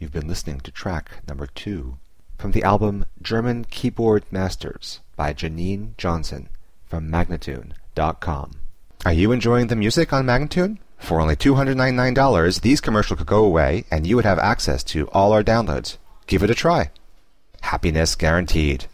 You've been listening to track number 2 from the album German Keyboard Masters by Janine Johnson from Magnatune.com. Are you enjoying the music on Magnatune? For only $299, these commercials could go away and you would have access to all our downloads. Give it a try. Happiness guaranteed.